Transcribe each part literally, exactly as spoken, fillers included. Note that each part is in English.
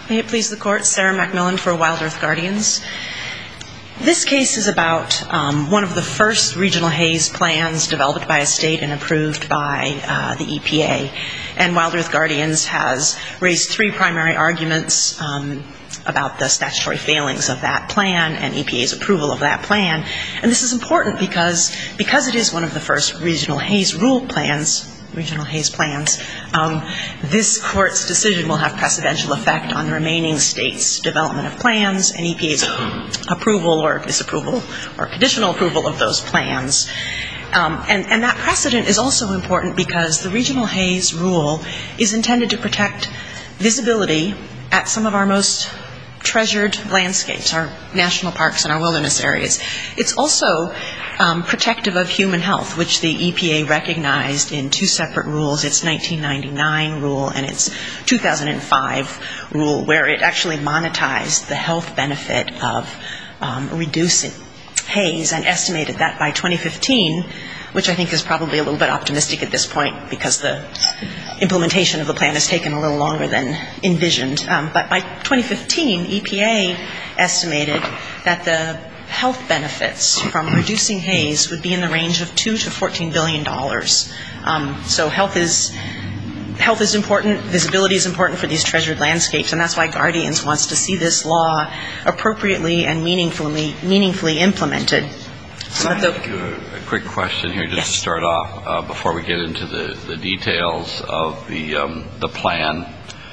May it please the Court, Sarah Macmillan for Wild Earth Guardians. This case is about um, one of the first regional haze plans developed by a state and approved by uh, the E P A. And Wild Earth Guardians has raised three primary arguments um, about the statutory failings of that plan and E P A's approval of that plan. And this is important because, because it is one of the first regional haze rule plans, regional haze plans, um, this Court's decision will have precedential effect on the remaining states' development of plans and E P A's approval or disapproval or conditional approval of those plans. Um, and, and that precedent is also important because the regional haze rule is intended to protect visibility at some of our most treasured landscapes, our national parks and our wilderness areas. It's also um, protective of human health, which the E P A recognized in two separate rules, its nineteen ninety-nine rule and its two thousand five rule, where it actually monetized the health benefit of um, reducing haze and estimated that by twenty fifteen, which I think is probably a little bit optimistic at this point because the implementation of the plan has taken a little longer than envisioned. Um, but by twenty fifteen, E P A estimated that the health benefits from reducing haze would be in the range of two to fourteen billion dollars. Um, so health is health is important, visibility is important for these treasured landscapes, and that's why Guardians wants to see this law appropriately and meaningfully meaningfully implemented. So Can I ask you a, a quick question here, just yes. to start off, uh, before we get into the, the details of the um, the plan.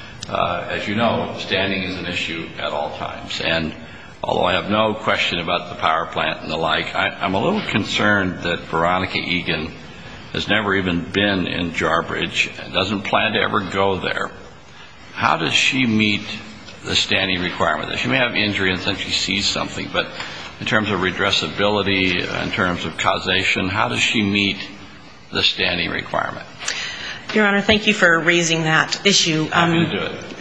Uh, as you know, standing is an issue at all times, and although I have no question about the power plant and the like, I, I'm a little concerned that Veronica Egan has never even been in Jarbidge and doesn't plan to ever go there. How does she meet the standing requirement? She may have injury and then she sees something, but in terms of redressability, in terms of causation, how does she meet the standing requirement? Your Honor, thank you for raising that issue. Happy um, to do it.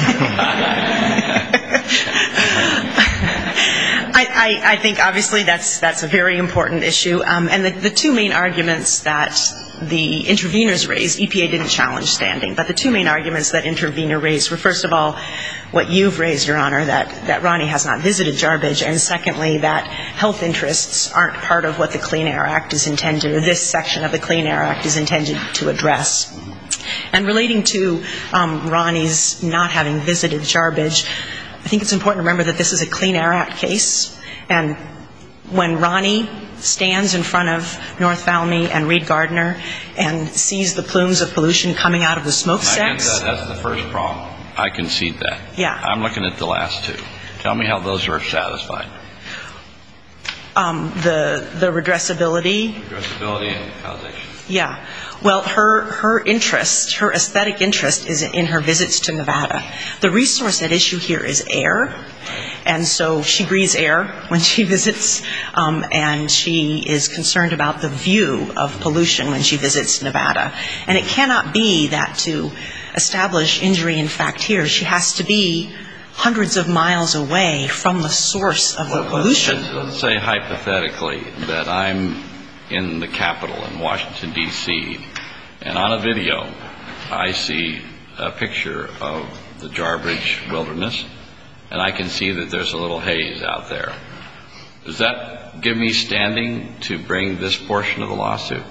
I, I, I think obviously that's that's a very important issue. Um, and the, the two main arguments that the interveners raised, E P A didn't challenge standing, but the two main arguments that intervener raised were, first of all, what you've raised, Your Honor, that, that Ronnie has not visited Jarbidge, and secondly, that health interests aren't part of what the Clean Air Act is intended, or this section of the Clean Air Act is intended to address. And relating to um, Ronnie's not having visited Jarbidge, I think it's important to remember that this is a Clean Air Act case, and when Ronnie stands in front of North Valmy and Reed Gardner and sees the plumes of pollution coming out of the smokestacks. I get that. That's the first problem. I concede that. Yeah. I'm looking at the last two. Tell me how those are satisfied. Um, the the redressability. Redressability and causation. Yeah. Well, her her interest, her aesthetic interest is in her visits to Nevada. The resource at issue here is air, and so she breathes air when she visits, um, and she is concerned about the view of pollution when she visits Nevada. And it cannot be that to establish injury in fact here, she has to be hundreds of miles away from the source of the well, pollution. Let's, let's say hypothetically that I'm in the Capitol in Washington, D C, and on a video I see a picture of the Jarbidge wilderness, and I can see that there's a little haze out there. Does that give me standing to bring this portion of the lawsuit?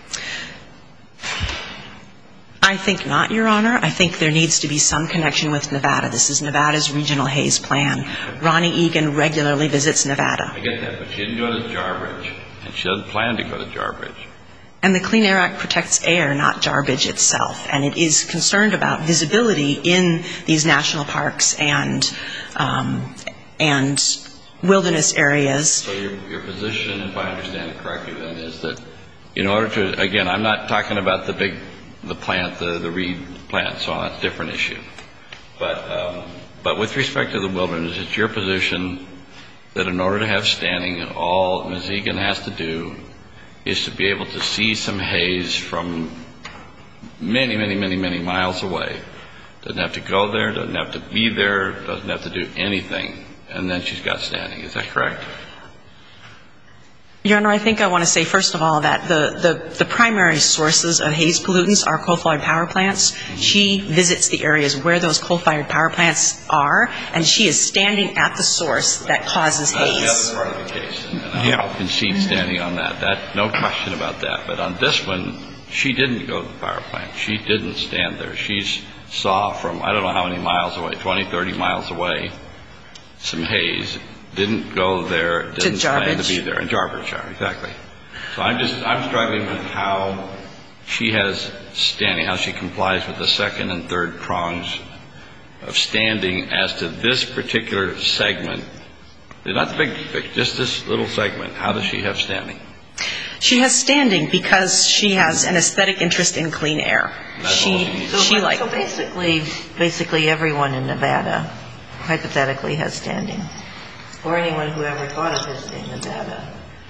I think not, Your Honor. I think there needs to be some connection with Nevada. This is Nevada's regional haze plan. Ronnie Egan regularly visits Nevada. I get that, but she didn't go to Jarbidge, and she doesn't plan to go to Jarbidge. And the Clean Air Act protects air, not Jarbidge itself, and it is concerned about visibility in these national parks and um, and wilderness areas. So your, your position, if I understand it correctly, then, is that in order to, again, I'm not talking about the big, the plant, the, the reed plant, so that's a different issue. But, um, but with respect to the wilderness, it's your position that in order to have standing, all Miz Egan has to do is to be able to see some haze from many, many, many, many miles away. Doesn't have to go there, doesn't have to be there, doesn't have to do anything, and then she's got standing. Is that correct? Your Honor, I think I want to say, first of all, that the, the, the primary sources of haze pollutants are coal-fired power plants. She visits the areas where those coal-fired power plants are, and she is standing at the source that causes haze. That's the other part of the case, and I'll yeah. concede standing on that. That. No question about that. But on this one, she didn't go to the power plant. She didn't stand there. She saw from, I don't know how many miles away, twenty, thirty miles away, some haze. Didn't go there, didn't plan to be there. In Jarbidge, exactly. So I'm just, I'm struggling with how she has standing, how she complies with the second and third prongs of standing as to this particular segment. Not the big, big, just this little segment. How does she have standing? She has standing because she has an aesthetic interest in clean air. That's she, she, so, she like, so basically, basically everyone in Nevada hypothetically has standing. Or anyone who ever thought of visiting Nevada.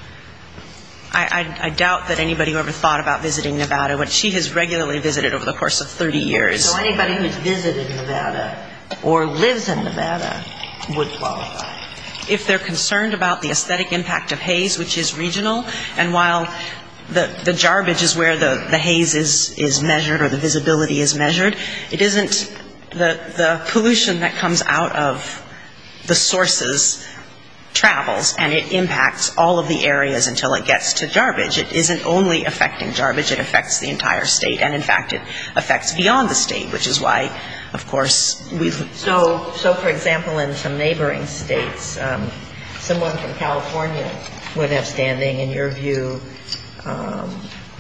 I, I, I doubt that anybody who ever thought about visiting Nevada, but she has regularly visited over the course of thirty years. So anybody who's visited Nevada or lives in Nevada would qualify. If they're concerned about the aesthetic impact of haze, which is regional, and while the, the Jarbidge is where the, the haze is, is measured or the visibility is measured, it isn't the, the pollution that comes out of the sources travels, and it impacts all of the areas until it gets to Jarbidge. It isn't only affecting Jarbidge, it affects the entire state, and in fact it affects beyond the state, which is why, of course, we've... So, so for example, in some neighboring states, um, someone from California would have standing, in your view, um,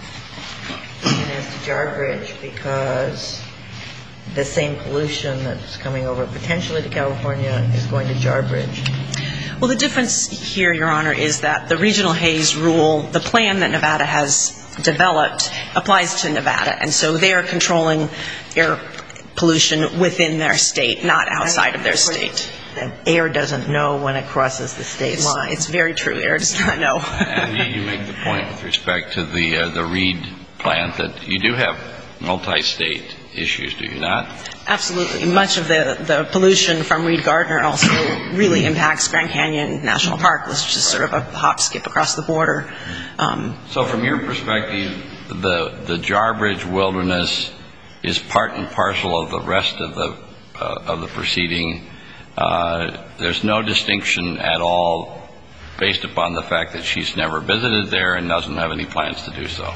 even as to Jarbidge, because the same pollution that's coming over potentially to California is going to Jarbidge. Well, the difference here, Your Honor, is that the regional haze rule, the plan that Nevada has developed, applies to Nevada. And so they are controlling air pollution within their state, not outside of their state. Air doesn't know when it crosses the state it's, line. It's very true. Air does not know. And you make the point with respect to the, uh, the Reed plant that you do have multi-state issues, do you not? Absolutely. Much of the, the pollution from Reed Gardner also really impacts Grand Canyon National Park, which is just sort of a hop skip across the border. Um, so from your perspective, the, the Jarbidge Wilderness is part and parcel of the rest of the, uh, of the proceeding. Uh, there's no distinction at all based upon the fact that she's never visited there and doesn't have any plans to do so.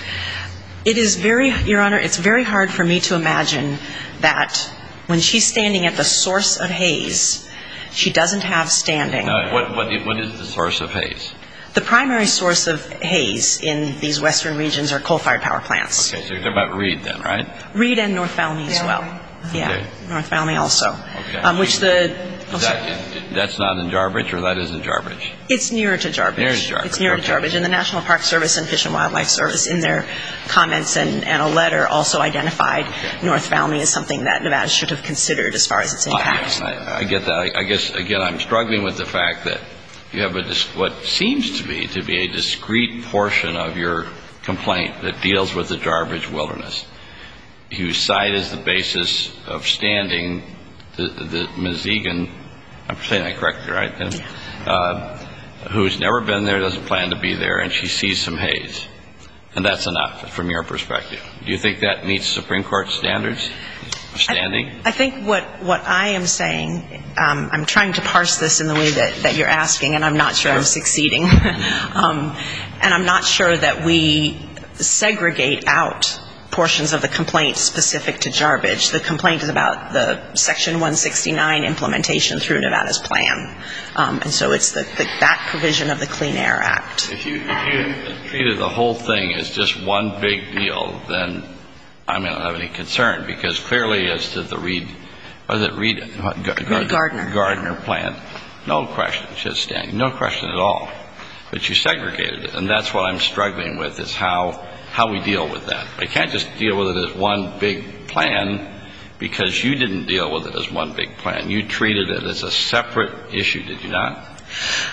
It is very, Your Honor, it's very hard for me to imagine that when she's standing at the source of haze, she doesn't have standing. Uh, what, what, what is the source of haze? The primary source of haze in these western regions are coal-fired power plants. Okay, so you're talking about Reed then, right? Reed and North Valmy as Yeah. well. Yeah, Okay. North Valmy also. Okay. Um, which the... Is that, that's not in Jarbidge, or that is in Jarbidge? It's nearer to Jarbidge. Near to Jarbidge, It's nearer okay. to Jarbidge. And the National Park Service and Fish and Wildlife Service, in their comments and, and a letter, also identified Okay. North Valmy as something that Nevada should have considered as far as its impact. I, I get that. I, I guess, again, I'm struggling with the fact that you have a, what seems to be to be a discrete portion of your complaint that deals with the Jarbidge Wilderness. You cite as the basis of standing the, the Miz Egan, I'm saying that correctly, right? And, uh, who's never been there, doesn't plan to be there, and she sees some haze. And that's enough from your perspective. Do you think that meets Supreme Court standards of standing? I, I think what, what I am saying, um, I'm trying to parse this in the way that, that you're asking, and I'm not sure, sure. I'm succeeding. um, and I'm not sure that we segregate out portions of the complaint specific to Jarbidge. The complaint is about the Section one sixty-nine implementation through Nevada's plan. Um, and so it's the, the, that provision of the Clean Air Act. If you, if you treated the whole thing as just one big deal, then I may not have any concern, because clearly as to the Reed, was it Reed, Reed Gardner. Gardner plant, no question, just standing, no question at all. But you segregated it, and that's what I'm struggling with, is how how we deal with that. We can't just deal with it as one big plan, because you didn't deal with it as one big plan. You treated it as a separate issue, did you not?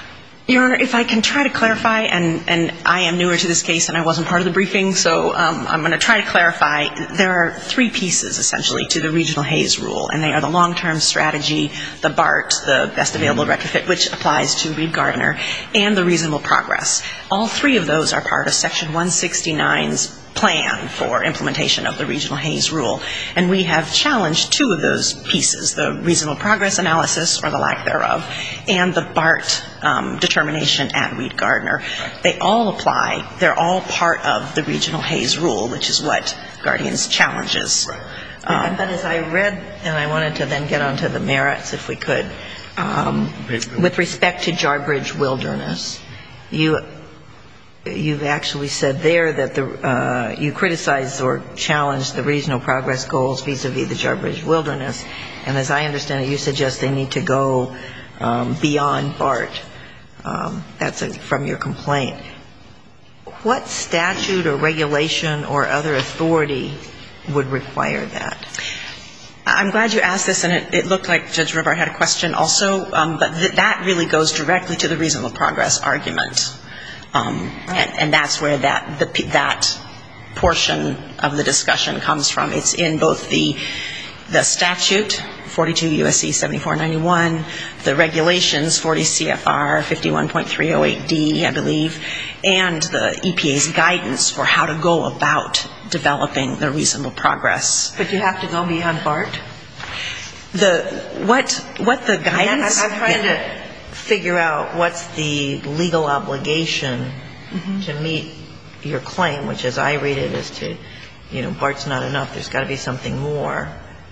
Your Honor, if I can try to clarify, and, and I am newer to this case and I wasn't part of the briefing, so um, I'm going to try to clarify. There are three pieces, essentially, to the Regional Haze Rule, and they are the long-term strategy, the BART, the Best Available Retrofit, which applies to Reed Gardner, and the reasonable progress. All three of those are part of Section one sixty-nine's plan for implementation of the Regional Haze Rule. And we have challenged two of those pieces, the reasonable progress analysis, or the lack thereof, and the BART um, determination at Reed Gardner. They all apply. They're all part of the Regional Haze Rule, which is what Guardians challenges. Right. Um, but as I read, and I wanted to then get onto the merits, if we could, um, with respect to Jarbidge Wilderness, you You've actually said there that the, uh, you criticize or challenge the regional progress goals vis-a-vis the Jarbidge Wilderness. And as I understand it, you suggest they need to go um, beyond BART. Um, that's a, from your complaint. What statute or regulation or other authority would require that? I'm glad you asked this, and it, it looked like Judge Rivard had a question also, um, but th- that really goes directly to the reasonable progress argument. Um, and, and that's where that the, that portion of the discussion comes from. It's in both the the statute, forty-two U S C seventy-four ninety-one, the regulations, forty C F R fifty-one point three oh eight D, I believe, and the E P A's guidance for how to go about developing the reasonable progress. But you have to go beyond BART? The what what the guidance? I'm, I'm trying yeah. to figure out what's the legal obligation mm-hmm. to meet your claim, which as I read it is to, you know, BART's not enough, there's got to be something more.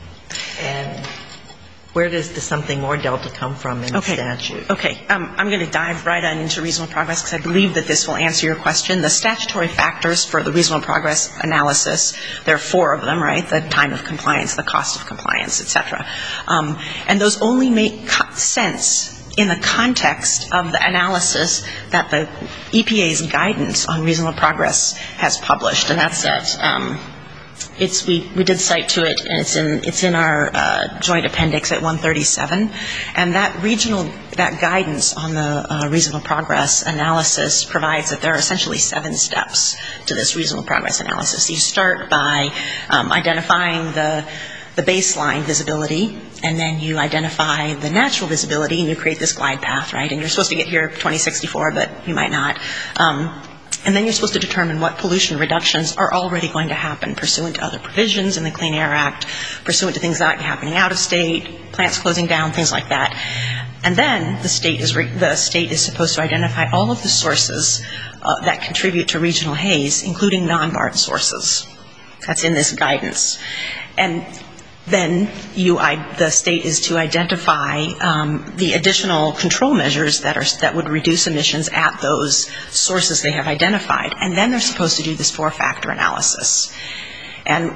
And where does the something more delta come from in okay. the statute? Okay. Um, I'm going to dive right on into reasonable progress because I believe that this will answer your question. The statutory factors for the reasonable progress analysis, there are four of them, right? The time of compliance, the cost of compliance, et cetera. Um, and those only make co- sense in the context of the analysis that the E P A's guidance on reasonable progress has published, and that's at um, it's we we did cite to it, and it's in it's in our uh, joint appendix at one thirty-seven, and that regional that guidance on the uh, reasonable progress analysis provides that there are essentially seven steps to this reasonable progress analysis. You start by um, identifying the the baseline visibility, and then you identify the natural visibility, and you create this glide path, right? And you're supposed to get here twenty sixty-four, but you might not. Um, and then you're supposed to determine what pollution reductions are already going to happen pursuant to other provisions in the Clean Air Act, pursuant to things that are happening out of state, plants closing down, things like that. And then the state is re- the state is supposed to identify all of the sources uh, that contribute to regional haze, including non-BART sources. That's in this guidance. And then you, I, the state is to identify um, the additional control measures that are that would reduce emissions at those sources they have identified, and then they're supposed to do this four-factor analysis. And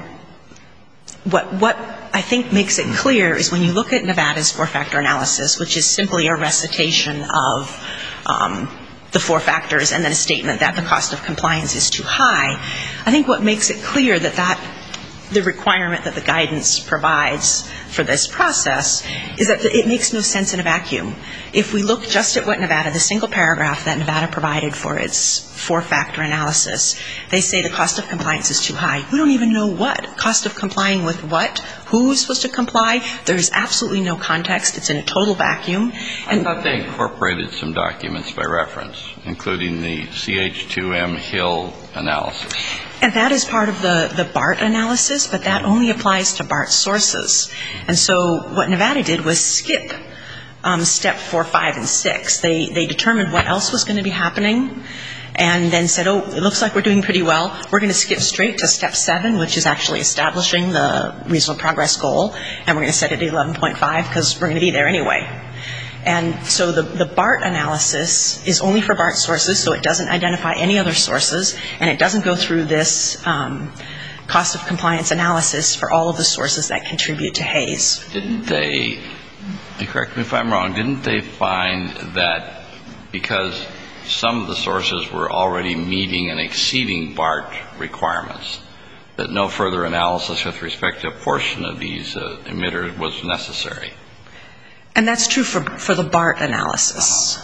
what what I think makes it clear is when you look at Nevada's four-factor analysis, which is simply a recitation of um, the four factors and then a statement that the cost of compliance is too high, I think what makes it clear that that the requirement that the guidance provides for this process is that it makes no sense in a vacuum. If we look just at what Nevada, the single paragraph that Nevada provided for its four-factor analysis, they say the cost of compliance is too high. We don't even know what. Cost of complying with what? Who's supposed to comply? There's absolutely no context. It's in a total vacuum. And I thought they incorporated some documents by reference, including the C H two M Hill analysis. And that is part of the, the BART analysis, but that only applies to BART sources. And so what Nevada did was skip um, step four, five, and six. They, they determined what else was going to be happening and then said, oh, it looks like we're doing pretty well. We're going to skip straight to step seven, which is actually establishing the reasonable progress goal, and we're going to set it at eleven point five because we're going to be there anyway. And so the, the BART analysis is only for BART sources, so it doesn't identify any other sources, and it doesn't go through this um, cost of compliance analysis for all of the sources that contribute to haze. Didn't they, correct me if I'm wrong, didn't they find that because some of the sources were already meeting and exceeding BART requirements, that no further analysis with respect to a portion of these uh, emitters was necessary? And that's true for for the BART analysis.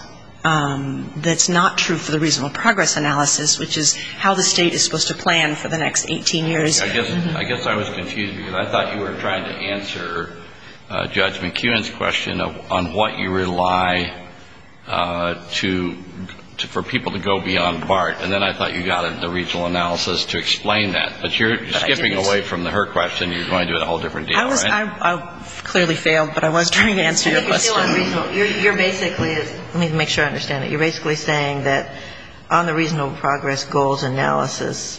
um, that's not true for the reasonable progress analysis, which is how the state is supposed to plan for the next eighteen years. I guess I guess I was confused because I thought you were trying to answer uh, Judge McEwen's question of, on what you rely uh, to, to for people to go beyond BART, and then I thought you got into the regional analysis to explain that. But you're but skipping away from the her question. You're going to a whole different deal, I was, right? I, I clearly failed, but I was trying to answer your you're question. Still unreasonable. You're, you're basically, let me make sure I understand it. You're basically saying that on the reasonable progress goals analysis,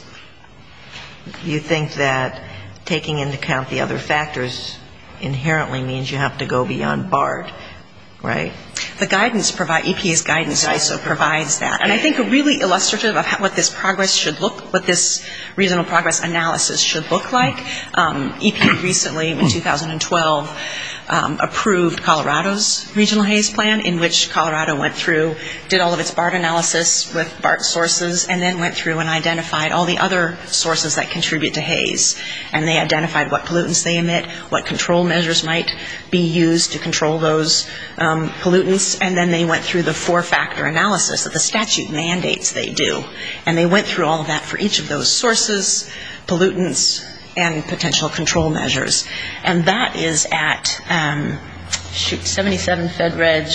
you think that taking into account the other factors inherently means you have to go beyond BART, right? The guidance provide E P A's guidance also provides that, and I think a really illustrative of how, what this progress should look, what this reasonable progress analysis should look like. Um, E P A recently, in two thousand twelve, um, approved Colorado's regional haze plan, in which Colorado went through, did all of its BART analysis with BART sources, and then went through and identified all the other sources that contribute to haze. And they identified what pollutants they emit, what control measures might be used to control those um, pollutants, and then they went through the four-factor analysis that the statute mandates they do. And they went through all of that for each of those sources, pollutants, and potential control measures. And that is at, um, shoot, seventy-seven Fed Reg.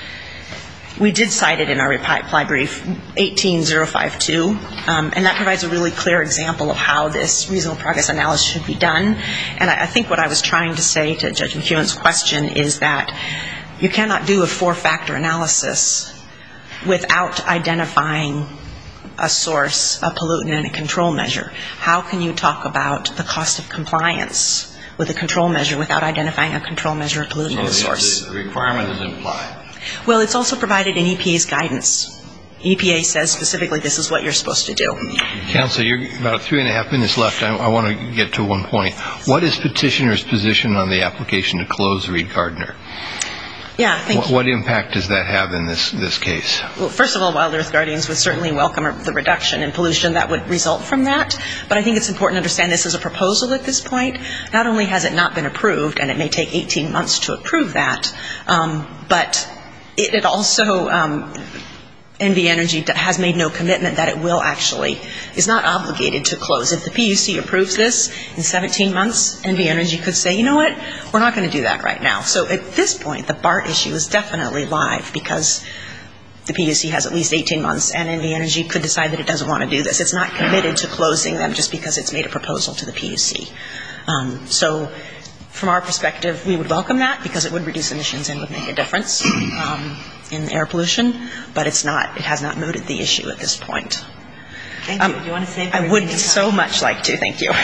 We did cite it in our reply brief, eighteen oh five two, um, and that provides a really clear example of how this reasonable progress analysis should be done. And I, I think what I was trying to say to Judge McEwen's question is that you cannot do a four-factor analysis without identifying a source, a pollutant, and a control measure. How can you talk about the cost of compliance with a control measure without identifying a control measure, a pollutant, so and a the, source? The requirement is implied. Well, it's also provided in E P A's guidance. E P A says specifically this is what you're supposed to do. Counsel, you're about three and a half minutes left. I, I want to get to one point. What is petitioner's position on the application to close Reed Gardner? Yeah, thank what, you. what impact does that have in this, this case? Well, first of all, Wild Earth Guardians would certainly welcome the reduction in pollution that would result from that. But I think it's important to understand this is a proposal at this point. Not only has it not been approved, and it may take eighteen months to approve that, um, but it, it also, um, N V Energy has made no commitment that it will actually, is not obligated to close. If the P U C approves this in seventeen months, N V Energy could say, you know what, we're not going to do that right now. So at this point, the BART issue is definitely live because the P U C has at least eighteen months, and N V Energy could decide that it doesn't want to do this. It's not committed to closing them just because it's made a proposal to the P U C. Um, so from our perspective, we would welcome that because it would reduce emissions and would make a difference um, in air pollution, but it's not, it has not mooted the issue at this point. Thank you. Do you want to save I would so much like to. Thank you.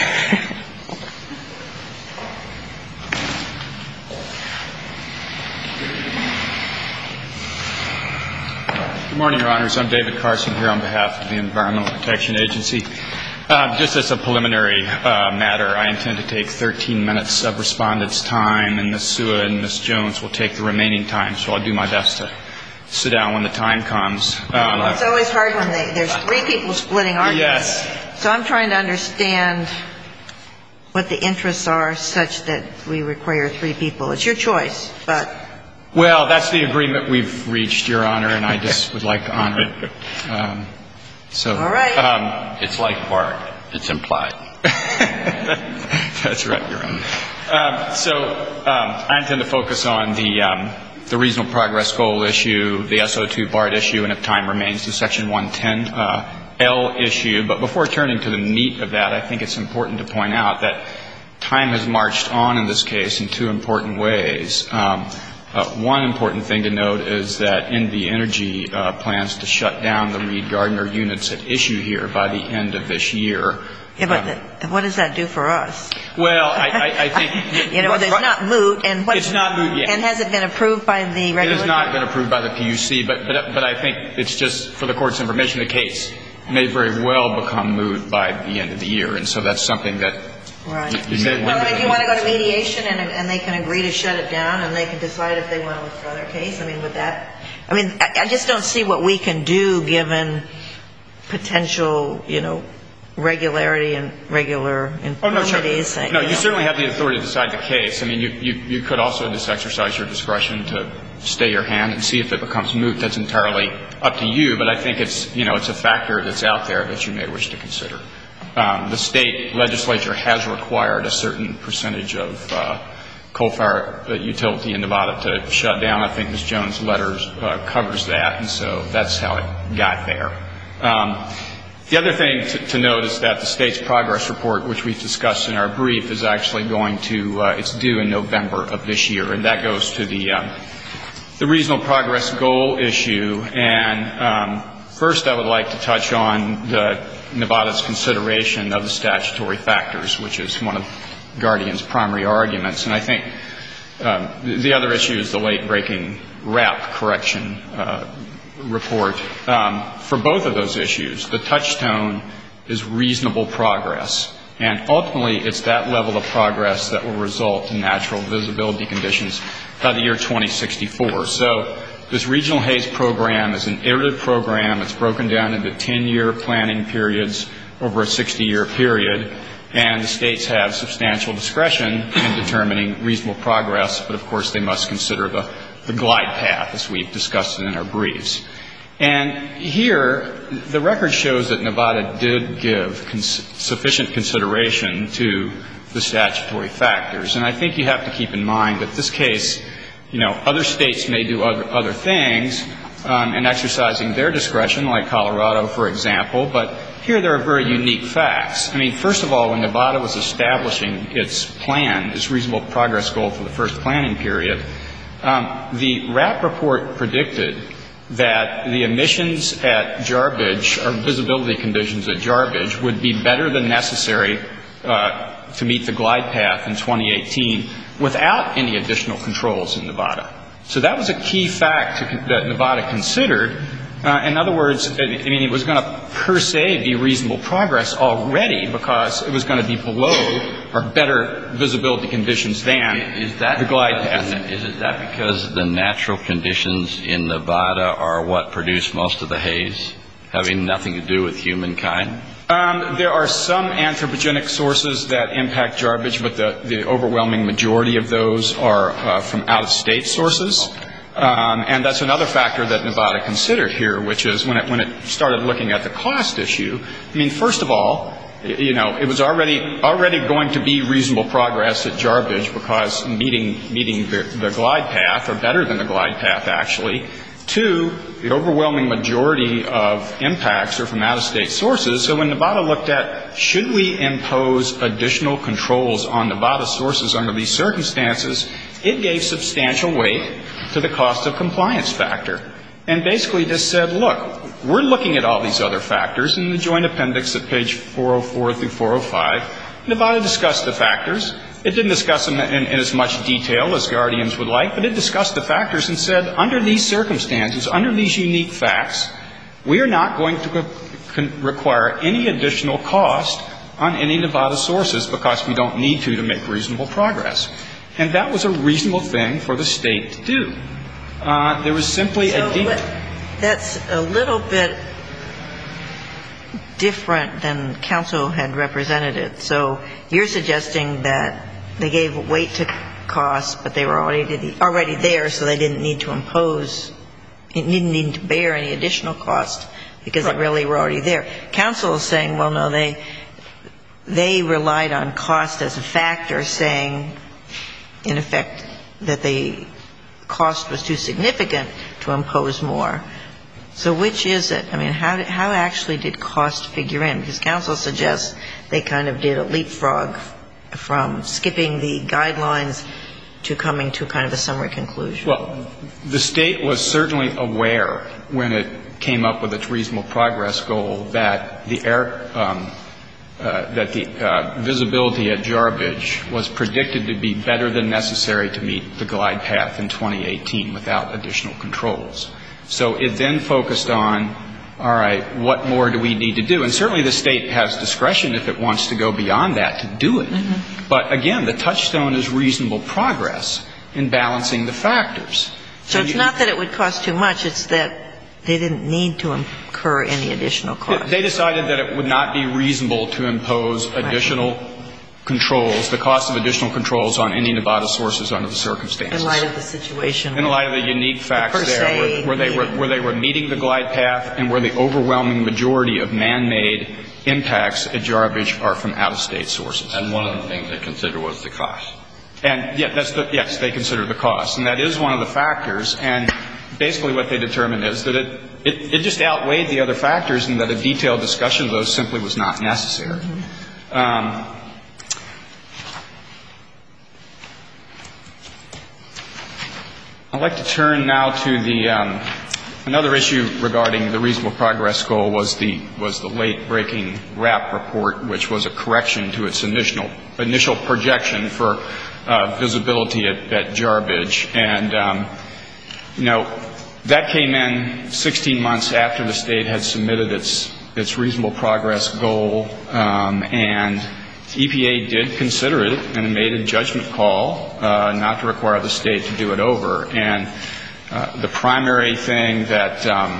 Good morning, Your Honors. I'm David Carson here on behalf of the Environmental Protection Agency. Uh, just as a preliminary uh, matter, I intend to take thirteen minutes of respondents' time, and Miz Sua and Miz Jones will take the remaining time, so I'll do my best to sit down when the time comes. Um, well, it's always hard when they, there's three people splitting arguments. Yes. So I'm trying to understand what the interests are such that we require three people. It's your choice, but... Well, that's the agreement we've reached, Your Honor, and I just would like to honor it. Um, so, All right. Um, It's like BART. It's implied. That's right, Your Honor. Um, so um, I intend to focus on the um, the reasonable progress goal issue, the S O two BART issue, and if time remains, the Section one ten uh, L issue. But before turning to the meat of that, I think it's important to point out that time has marched on in this case in two important ways. Um, Uh, one important thing to note is that N V Energy uh, plans to shut down the Reed Gardner units at issue here by the end of this year. Yeah, but Um, the, what does that do for us? well, I, I, I think... you know, it's not moot. And what, It's not moot yet. And has it been approved by the It regulatory? has not been approved by the P U C, but, but, but I think it's just for the Court's information, the case may very well become moot by the end of the year, and so that's something that... Right. You said Well, I mean, do you want to go to mediation and, and they can agree to shut it down and they can decide if they want to withdraw their case? I mean, would that, I mean, I, I just don't see what we can do given potential, you know, regularity and regular Oh, no, sure. infirmities. No, you certainly have the authority to decide the case. I mean, you, you, you could also just exercise your discretion to stay your hand and see if it becomes moot. That's entirely up to you, but I think it's, you know, it's a factor that's out there that you may wish to consider. Um, the state legislature has required a certain percentage of uh, coal-fired utility in Nevada to shut down. I think Miz Jones' letters uh, covers that, and so that's how it got there. Um, The other thing to, to note is that the state's progress report, which we've discussed in our brief, is actually going to, uh, it's due in November of this year, and that goes to the, um, the reasonable progress goal issue. And um, first I would like to touch on the Nevada's consideration of the statutory factors, which is one of Guardian's primary arguments. And I think um, the other issue is the late-breaking R A P correction uh report. Um, for both of those issues, the touchstone is reasonable progress. And ultimately, it's that level of progress that will result in natural visibility conditions by the year twenty sixty-four. So this regional haze program is an iterative program. It's broken down into ten-year planning periods over a sixty-year period. And the states have substantial discretion in determining reasonable progress, but of course they must consider the the glide path, as we've discussed in our briefs. And here, the record shows that Nevada did give cons- sufficient consideration to the statutory factors. And I think you have to keep in mind that this case, you know, other states may do other, other things um, in exercising their discretion, like Colorado, for example, but here there are very unique facts. I mean, first of all, when Nevada was establishing its plan, its reasonable progress goal for the first planning period, Um, the R A P report predicted that the emissions at Jarbidge, or visibility conditions at Jarbidge, would be better than necessary uh, to meet the glide path in twenty eighteen without any additional controls in Nevada. So that was a key fact to, that Nevada considered. Uh, in other words, I mean, it was going to per se be reasonable progress already because it was going to be below or better visibility conditions than is that the glide path. Is, is that because the natural conditions in Nevada are what produce most of the haze, having nothing to do with humankind? Um, there are some anthropogenic sources that impact Jarbidge, but the, the overwhelming majority of those are uh, from out-of-state sources. Um, and that's another factor that Nevada considered here, which is when it, when it started looking at the cost issue. I mean, first of all, you know, it was already already going to be reasonable progress at Jarbidge because meeting meeting the, the glide path, or better than the glide path, actually. Two, the overwhelming majority of impacts are from out-of-state sources. So when Nevada looked at should we impose additional controls on Nevada sources under these circumstances, it gave substantial weight to the cost of compliance factor. And basically just said, look, we're looking at all these other factors in the joint appendix at page four oh four through four oh five. Nevada discussed the factors. It didn't discuss them in, in as much detail as Guardians would like, but it discussed the factors and said, under these circumstances, under these unique facts, we are not going to co- require any additional cost on any Nevada sources because we don't need to to make reasonable progress. And that was a reasonable thing for the state to do. Uh, there was simply so a deep... That's a little bit different than counsel had represented it. So you're suggesting that they gave weight to costs, but they were already already there, so they didn't need to impose, didn't need to bear any additional cost because right. they really were already there. Counsel is saying, well, no, they they relied on cost as a factor, saying, in effect, that the cost was too significant to impose more. So which is it? I mean, how did, how actually did cost figure in? Because counsel suggests they kind of did a leapfrog from skipping the guidelines to coming to kind of a summary conclusion. Well, the state was certainly aware when it came up with its reasonable progress goal that the air um, uh, that the uh, visibility at Jarbidge was predicted to be better than necessary to meet the glide path in twenty eighteen without additional controls. So it then focused on, all right, what more do we need to do? And certainly the state has discretion if it wants to go beyond that to do it. Mm-hmm. But again, the touchstone is reasonable progress in balancing the factors. So and it's you, not that it would cost too much, it's that they didn't need to incur any additional costs. They decided that it would not be reasonable to impose additional right. controls, the cost of additional controls on any Nevada sources under the circumstances. In light of the situation. In light of the unique facts the there, where, where, they were, where they were meeting the glide path and where the overwhelming majority of man-made impacts at Jarbidge are from out-of-state sources. And one of the things they considered was the cost. And yeah, that's the, yes, they consider the cost. And that is one of the factors. And basically what they determined is that it, it, it just outweighed the other factors and that a detailed discussion of those simply was not necessary. Mm-hmm. Um, I'd like to turn now to the um, another issue regarding the reasonable progress goal was the was the late-breaking R A P report, which was a correction to its initial initial projection for uh, visibility at, at Jarbidge, and um, you know that came in sixteen months after the state had submitted its its reasonable progress goal, um, and E P A did consider it and made a judgment call uh, not to require the state to do it over. And uh, the primary thing that um,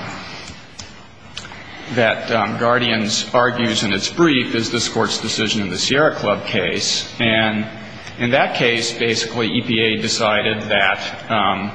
that um, Guardians argues in its brief is this Court's decision in the Sierra Club case. And in that case, basically, E P A decided that um,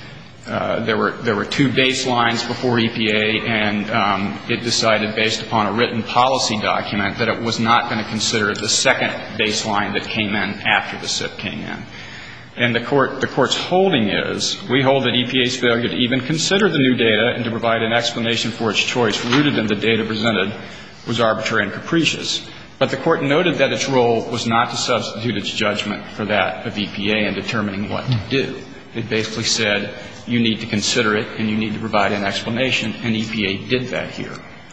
Uh, there were there were two baselines before E P A, and um, it decided, based upon a written policy document, that it was not going to consider the second baseline that came in after the S I P came in. And the court the court's holding is, we hold that E P A's failure to even consider the new data and to provide an explanation for its choice rooted in the data presented was arbitrary and capricious. But the court noted that its role was not to substitute its judgment for that of E P A in determining what to do. It basically said, you need to consider it and you need to provide an explanation, and E P A did that here.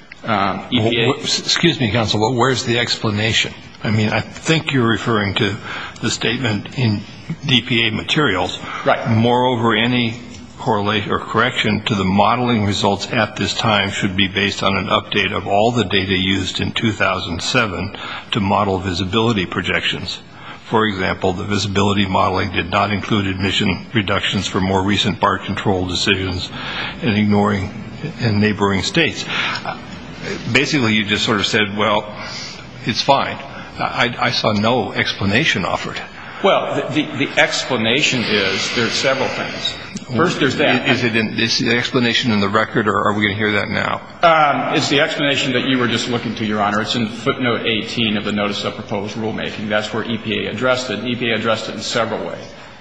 Um, E P A well, excuse me, counsel, but where's the explanation? I mean, I think you're referring to the statement in E P A materials. Right. Moreover, any correlation or correction to the modeling results at this time should be based on an update of all the data used in two thousand seven to model visibility projections. For example, the visibility modeling did not include emission reductions for more recent BART control decisions and ignoring in neighboring states. Basically, you just sort of said, well, it's fine. I, I saw no explanation offered. Well, the, the, the explanation is there's several things. First, there's that. Is it in, is the explanation in the record, or are we going to hear that now? Um, it's the explanation that you were just looking to, Your Honor. It's in footnote eighteen of the Notice of Proposed Rulemaking. That's where E P A addressed it. E P A addressed it in several way,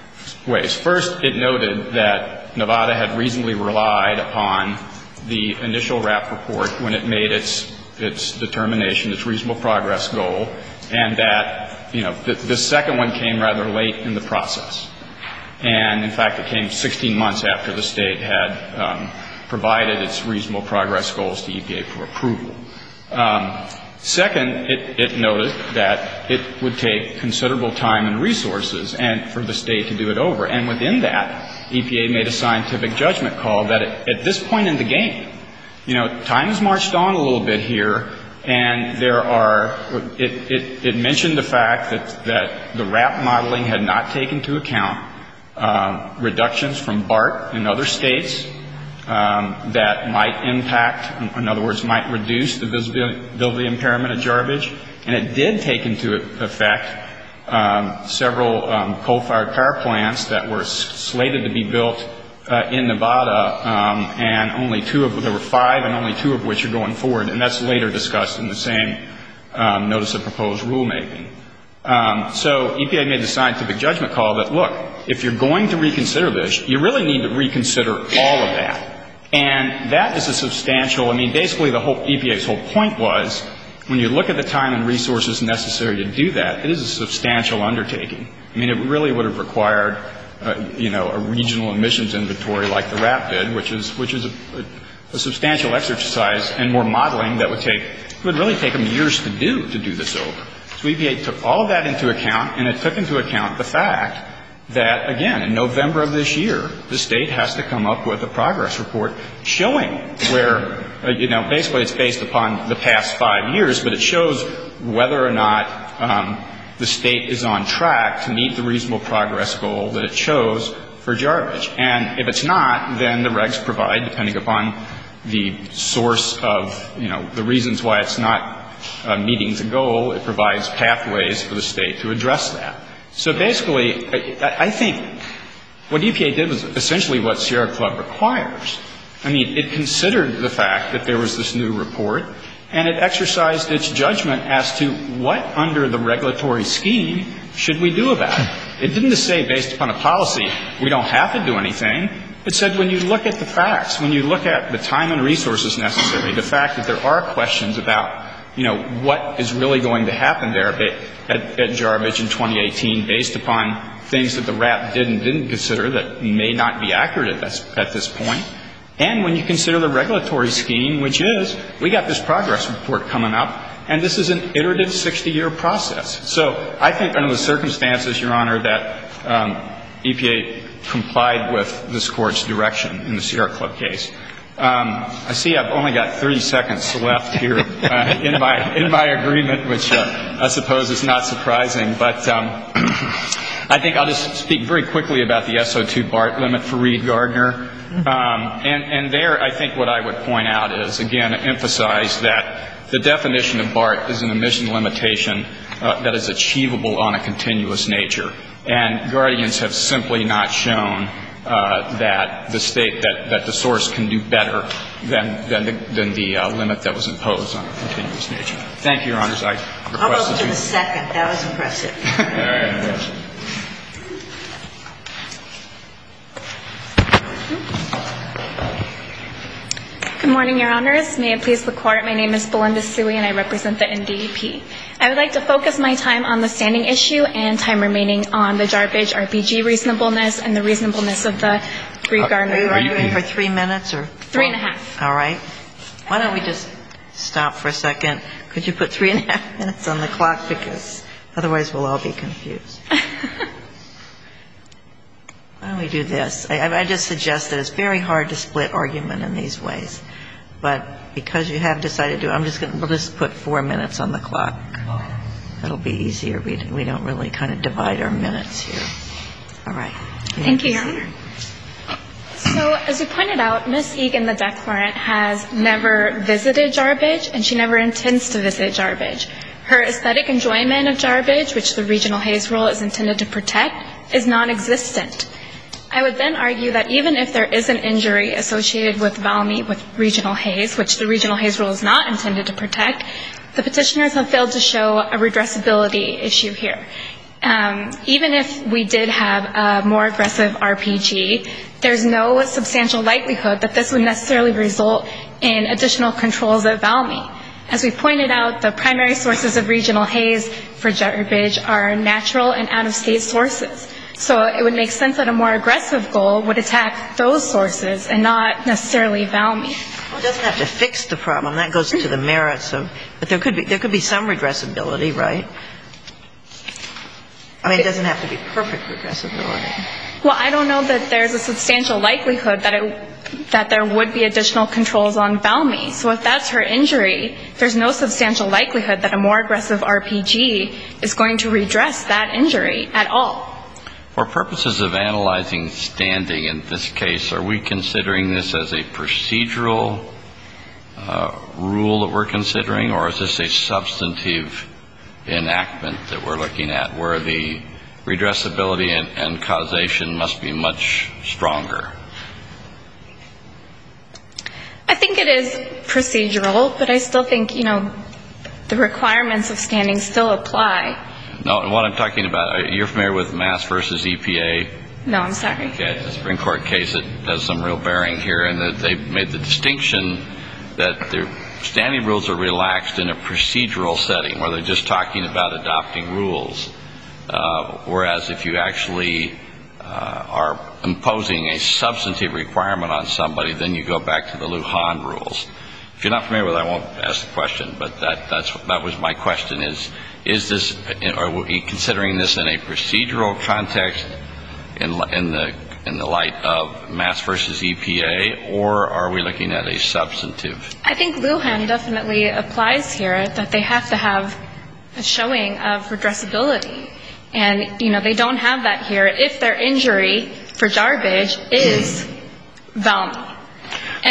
ways. First, it noted that Nevada had reasonably relied upon the initial R A P report when it made its its determination, its reasonable progress goal, and that, you know, the, the second one came rather late in the process. And, in fact, it came sixteen months after the state had um, provided its reasonable progress goals to E P A for approval. Um, second, it, it noted that it would take considerable time and resources and for the state to do it over. And within that, E P A made a scientific judgment call that it, at this point in the game, you know, time has marched on a little bit here, and there are, it, it, it mentioned the fact that, that the R A P modeling had not taken into account uh, reductions from BART in other states um, that might impact, in other words, might reduce the visibility impairment at Jarbidge. And it did take into effect um, several um, coal-fired power plants that were slated to be built Uh, in Nevada, um, and only two of there were five, and only two of which are going forward, and that's later discussed in the same um, Notice of Proposed Rulemaking. Um, so E P A made the scientific judgment call that, look, if you're going to reconsider this, you really need to reconsider all of that, and that is a substantial. I mean, basically, the whole E P A's whole point was, when you look at the time and resources necessary to do that, it is a substantial undertaking. I mean, it really would have required Uh, you know, a regional emissions inventory like the R A P did, which is which is a, a, a substantial exercise and more modeling that would take it would really take them years to do to do this over. So E P A took all of that into account, and it took into account the fact that, again, in November of this year, the state has to come up with a progress report showing where, uh, you know, basically it's based upon the past five years, but it shows whether or not um, the state is on track to meet the reasonable progress goal that it chose for Jarbidge. And if it's not, then the regs provide, depending upon the source of, you know, the reasons why it's not uh, meeting the goal. It provides pathways for the state to address that. So basically, I, I think what E P A did was essentially what Sierra Club requires. I mean, it considered the fact that there was this new report, and it exercised its judgment as to what under the regulatory scheme should we do about it. It didn't say based upon a policy, we don't have to do anything. It said when you look at the facts, when you look at the time and resources necessary, the fact that there are questions about, you know, what is really going to happen there at, at Jarbidge in twenty eighteen based upon things that the R A P did and didn't consider that may not be accurate at this, at this point. And when you consider the regulatory scheme, which is, we got this progress report coming up, and this is an iterative sixty-year process. So I think under the circumstances, Your Honor, that um, E P A complied with this Court's direction in the Sierra Club case. Um, I see I've only got thirty seconds left here uh, in my in my agreement, which uh, I suppose is not surprising. But um, I think I'll just speak very quickly about the S O two BART limit for Reed Gardner. Um, and, and there, I think what I would point out is, again, emphasize that the definition of BART is an emission limitation uh, that is achievable on a continuous nature. And guardians have simply not shown uh, that the state, that, that the source can do better than, than the, than the uh, limit that was imposed on a continuous nature. Thank you, Your Honors. I request I'll go that to you- the second. That was impressive. Very impressive. Good morning, Your Honors. May it please the Court, my name is Belinda Suey and I represent the N D E P. I would like to focus my time on the standing issue and time remaining on the Jarbidge R P G reasonableness and the reasonableness of the Reed Gardner. Are you arguing for three minutes or? Three and a half. All right. Why don't we just stop for a second? Could you put three and a half minutes on the clock, because otherwise we'll all be confused. Why don't we do this? I, I just suggest that it's very hard to split argument in these ways. But because you have decided to, I'm just going to, we'll just put four minutes on the clock. That'll be easier. We, we don't really kind of divide our minutes here. All right. You Thank you, Your Honor. So, as you pointed out, Miz Egan, the declarant, has never visited Jarbidge, and she never intends to visit Jarbidge. Her aesthetic enjoyment of Jarbidge, which the Regional Haze Rule is intended to protect, is non-existent. I would then argue that even if there is an injury associated with Valmy with regional haze, which the Regional Haze Rule is not intended to protect, the petitioners have failed to show a redressability issue here. Um, even if we did have a more aggressive R P G, there's no substantial likelihood that this would necessarily result in additional controls at Valmy. As we pointed out, the primary sources of regional haze for Jarbidge are natural and out-of-state sources. So it would make sense that a more aggressive goal would attack those sources and not necessarily Valmy. Well, it doesn't have to fix the problem. That goes to the merits of, but there could be, there could be some redressability, right? I mean, it doesn't have to be perfect redressability. Well, I don't know that there's a substantial likelihood that it, that there would be additional controls on Valmy. So if that's her injury, there's no substantial likelihood that a more aggressive R P G is going to redress that injury at all. For purposes of analyzing standing in this case, are we considering this as a procedural uh, rule that we're considering, or is this a substantive enactment that we're looking at, where the redressability and, and causation must be much stronger? I think it is procedural, but I still think, you know, the requirements of standing still apply. No, what I'm talking about, you're familiar with Mass versus E P A? No, I'm sorry. Okay, it's a Supreme Court case that has some real bearing here, and that they made the distinction that the standing rules are relaxed in a procedural setting, where they're just talking about adopting rules. Uh, whereas if you actually uh, are imposing a substantive requirement on somebody, then you go back to the Lujan rules. If you're not familiar with it, I won't ask the question, but that, that's, that was my question is, is this, are we considering this in a procedural context in, in the in the light of Mass versus E P A, or are we looking at a substantive? I think Lujan definitely applies here, that they have to have a showing of redressability. And, you know, they don't have that here if their injury for Jarbidge is Valmy. And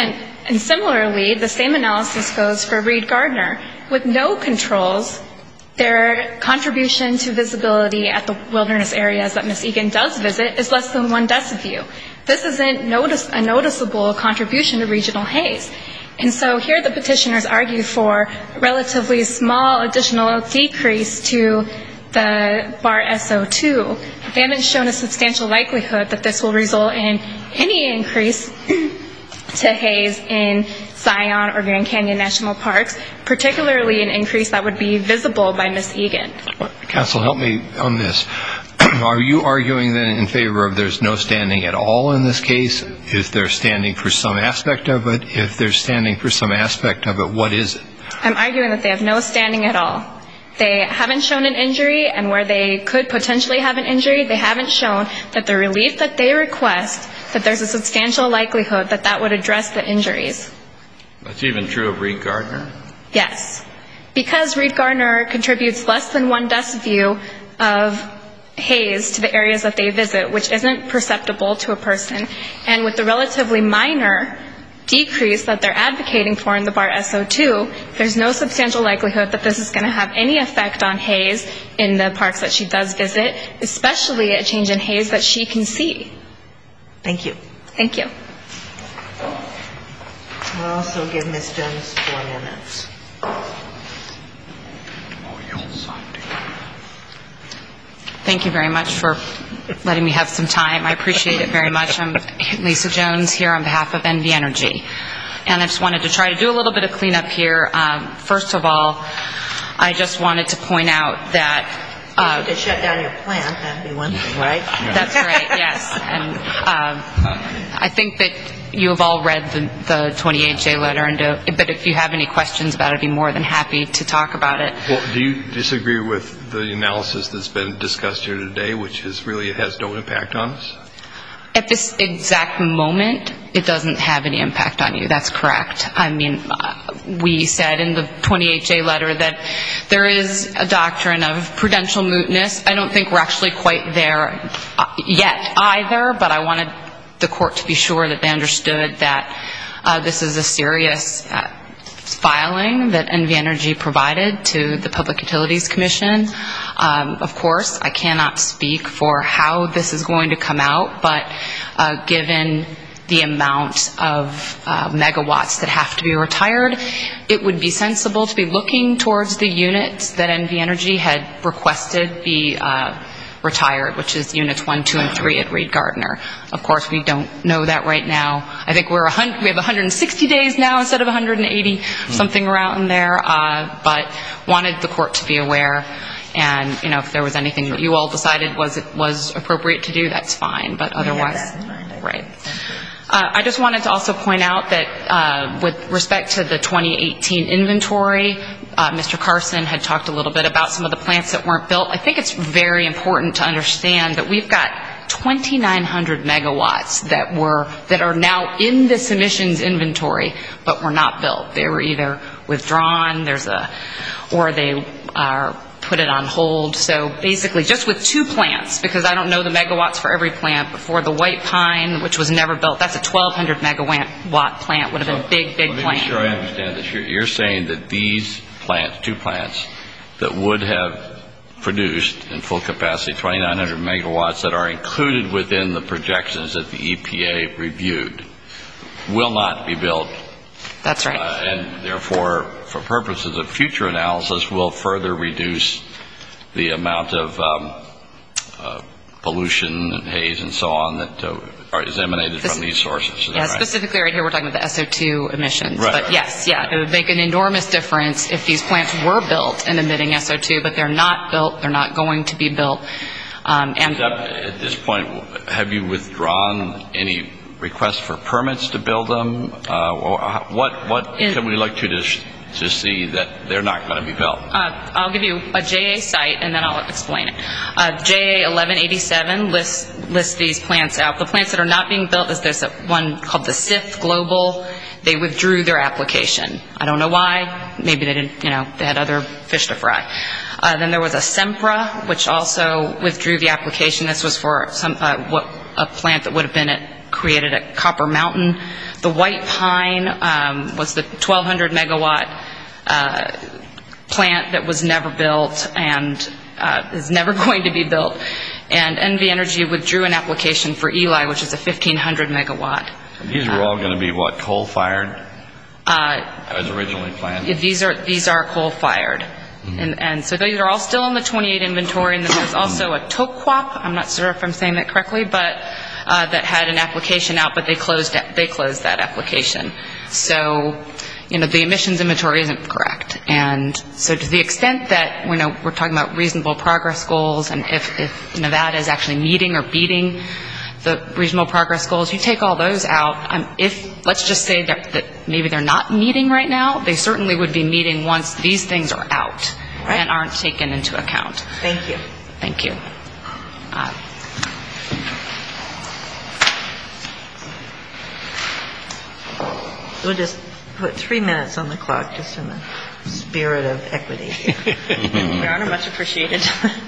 And similarly, the same analysis goes for Reed Gardner. With no controls, their contribution to visibility at the wilderness areas that Miz Egan does visit is less than one deciview. This isn't notice, a noticeable contribution to regional haze. And so here the petitioners argue for a relatively small additional decrease to the B A R S O two. They haven't shown a substantial likelihood that this will result in any increase to haze in Zion or Grand Canyon National Parks, particularly an increase that would be visible by Miz Egan. Counsel, help me on this. Are you arguing then in favor of there's no standing at all in this case? Is there standing for some aspect of it? If there's standing for some aspect of it, what is it? I'm arguing that they have no standing at all. They haven't shown an injury, and where they could potentially have an injury, they haven't shown that the relief that they request, that there's a substantial likelihood that that would address the injuries. That's even true of Reed Gardner? Yes. Because Reed Gardner contributes less than one deciview of haze to the areas that they visit, which isn't perceptible to a person, and with the relatively minor decrease that they're advocating for in the B A R S O two, there's no substantial likelihood that this is going to have any effect on haze in the parks that she does visit, especially a change in haze that she can see. Thank you. Thank you. I'll also give Miz Jones four minutes. Thank you very much for letting me have some time. I appreciate it very much. I'm Lisa Jones here on behalf of N V Energy. And I just wanted to try to do a little bit of cleanup here. Um, first of all, I just wanted to point out that Uh, to shut down your plant, that'd be one thing, right? That's right, yes. And uh, I think that you have all read the, the twenty-eight J letter, and uh, but if you have any questions about it, I'd be more than happy to talk about it. Well, do you disagree with the analysis that's been discussed here today, which is really it has no impact on us? At this exact moment, it doesn't have any impact on you. That's correct. I mean, we said in the twenty-eight J letter that there is a doctrine of prudential mootness. I don't think we're actually quite there yet either, but I wanted the court to be sure that they understood that uh, this is a serious uh, filing that N V Energy provided to the Public Utilities Commission. Um, of course, I cannot speak for how this is going to come out, but uh, given the amount of uh, megawatts that have to be retired, it would be sensible to be looking towards the units that N V Energy had requested be uh, retired, which is units one, two, and three at Reed Gardner. Of course, we don't know that right now. I think we're a hundred, we have one hundred sixty days now instead of one hundred eighty, mm-hmm. something around there. Uh, but wanted the court to be aware, and you know, if there was anything that you all decided was it was appropriate to do, that's fine. But otherwise, that in mind, I right. Uh, I just wanted to also point out that uh, with respect to the twenty eighteen inventory, uh, Mister Carson had talked a little bit about some of the plants that weren't built. I think it's very important to understand that we've got twenty-nine hundred megawatts that were that are now in this emissions inventory, but were not built. They were either withdrawn, there's a, or they are put it on hold. So basically just with two plants, because I don't know the megawatts for every plant, but for the White Pine, which was never built, that's a twelve hundred megawatt plant, would have been a big, big Let me plant. be sure I understand this. You're, you're saying that these plants, two plants, that would have produced in full capacity twenty-nine hundred megawatts that are included within the projections that the E P A reviewed will not be built. That's right. Uh, and therefore, for purposes of future analysis, will further reduce the amount of um, uh, pollution and haze and so on that uh, are, is emanated this, from these sources. Is yeah, that right? Specifically right here we're talking about the S O two emissions. Right. But yes, yeah, it would make an enormous difference if these plants were built and emitting S O two, but they're not built, they're not going to be built. Um, and that, at this point, have you withdrawn any requests for permits to build them? Uh, what what in, can we look to to, to see that they're not going to be built? Uh, I'll give you a J A site and then I'll explain it. Uh, J A eleven eighty-seven lists lists these plants out. The plants that are not being built is there's a, one called the S I F Global. They withdrew their application. I don't know why. Maybe they didn't, you know, they had other fish to fry. Uh, then there was a Sempra, which also withdrew the application. This was for some uh, what a plant that would have been at created at Copper Mountain. The White Pine um, was the twelve hundred megawatt uh, plant that was never built and uh, is never going to be built. And N V Energy withdrew an application for Eli, which is a fifteen hundred megawatt. These were all going to be, what, coal-fired Uh, as originally planned? These are these are coal-fired. Mm-hmm. And, and so these are all still in the twenty-eight inventory. And then there's also a Toquap, I'm not sure if I'm saying that correctly, but uh, that had an application out, but they closed they closed that application. So, you know, the emissions inventory isn't correct. And so to the extent that, you know, we're talking about reasonable progress goals, and if, if Nevada is actually meeting or beating the regional progress goals, you take all those out. Um, if, let's just say that, that maybe they're not meeting right now, they certainly would be meeting once these things are out right. and aren't taken into account. Thank you. Thank you. Uh, we'll just put three minutes on the clock, just in the spirit of equity. Your Honor, much appreciated.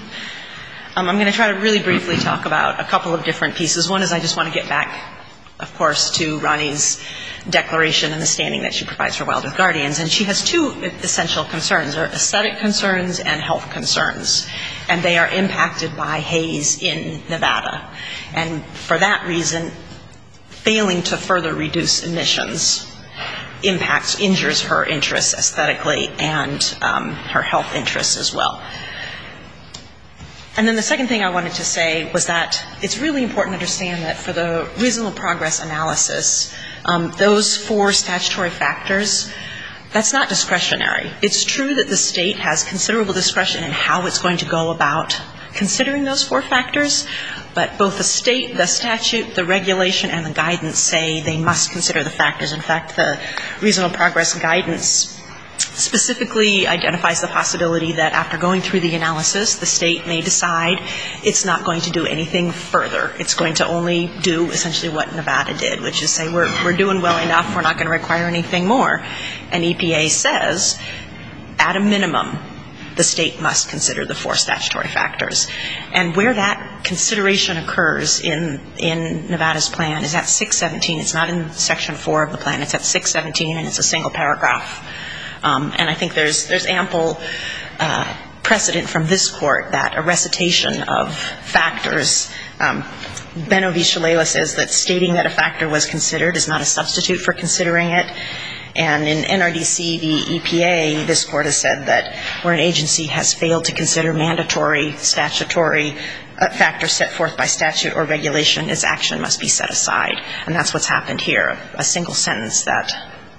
Um, I'm going to try to really briefly talk about a couple of different pieces. One is I just want to get back, of course, to Ronnie's declaration and the standing that she provides for Wild Earth Guardians. And she has two essential concerns, are aesthetic concerns and health concerns. And they are impacted by haze in Nevada. And for that reason, failing to further reduce emissions impacts, injures her interests aesthetically and um, her health interests as well. And then the second thing I wanted to say was that it's really important to understand that for the reasonable progress analysis, um, those four statutory factors, that's not discretionary. It's true that the state has considerable discretion in how it's going to go about considering those four factors, but both the state, the statute, the regulation, and the guidance say they must consider the factors. In fact, the reasonable progress guidance specifically identifies the possibility that after going through the analysis, the state may decide it's not going to do anything further. It's going to only do essentially what Nevada did, which is say we're, we're doing well enough, we're not going to require anything more. And E P A says, at a minimum, the state must consider the four statutory factors. And where that consideration occurs in, in Nevada's plan is at six seventeen. It's not in Section four of the plan. It's at six seventeen, and it's a single paragraph. Um, and I think there's, there's ample uh, precedent from this court that a recitation of factors, um, Beno v. Shalala says that stating that a factor was considered is not a substitute for considering it. And in N R D C v. E P A, this court has said that where an agency has failed to consider mandatory statutory uh, factors set forth by statute or regulation, its action must be set aside. And that's what's happened here, a single sentence that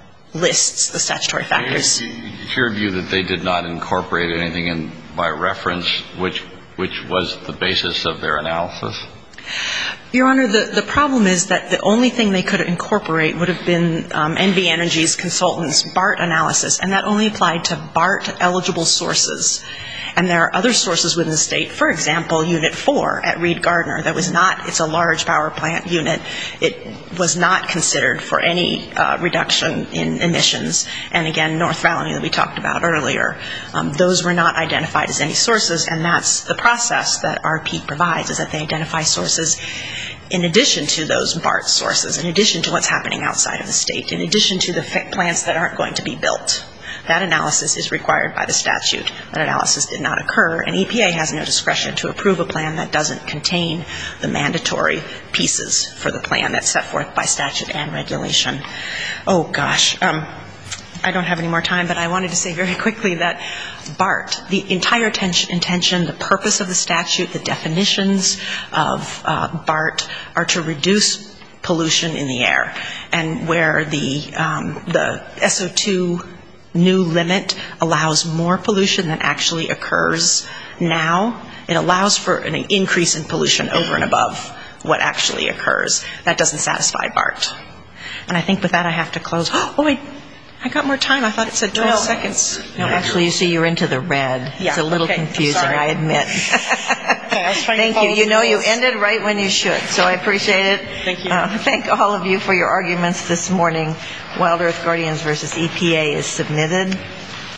lists the statutory factors. It's your view that they did not incorporate anything in by reference, which which was the basis of their analysis? Your Honor, the, the problem is that the only thing they could incorporate would have been um, N V Energy's consultant's BART analysis, and that only applied to BART-eligible sources. And there are other sources within the state, for example, Unit four at Reed Gardner, that was not, it's a large power plant unit. It was not considered for any uh, reduction in emissions. And again, North Valley that we talked about earlier, um, those were not identified as any sources, and that's the process that R P provides, is that they identify sources in addition to those BART sources, in addition to what's happening outside of the state, in addition to the f- plants that aren't going to be built. That analysis is required by the statute. That analysis did not occur, and E P A has no discretion to approve a plan that doesn't contain the mandatory pieces for the plan that's set forth by statute and regulation. Oh, gosh. Um, I don't have any more time, but I wanted to say very quickly that BART, the entire intention, intention the purpose of the statute, the definitions of uh, BART are to reduce pollution in the air. And where the um, the S O two new limit allows more pollution than actually occurs now, it allows for an increase in pollution over and above what actually occurs. That doesn't satisfy BART. And I think with that I have to close. Oh, wait. I got more time. I thought it said twelve no, seconds. No, actually, you see, you're into the red. Yeah, it's a little okay, confusing, I admit. Okay, I was trying thank to you. You know, you ended right when you should, so I appreciate it. Thank you. Uh, thank all of you for your arguments this morning. Wild Earth Guardians versus E P A is submitted.